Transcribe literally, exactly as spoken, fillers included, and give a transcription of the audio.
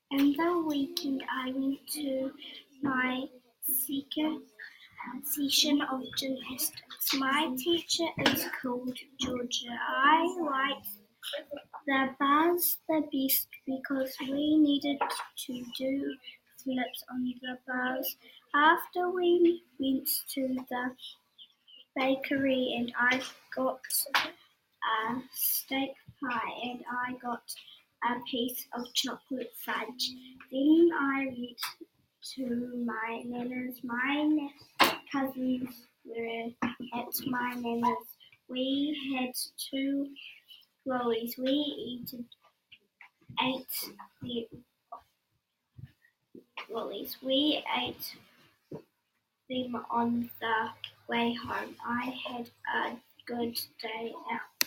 In the weekend, I went to my second session of gymnastics. My teacher is called Georgia. I liked the bars the best because we needed to do flips on the bars. After we went to the bakery and I got a steak pie and I got a piece of chocolate fudge. Then I went to my nana's. My cousins were at my nana's. We had two lollies. We eated, ate the lollies. We ate them on the way home. I had a good day out.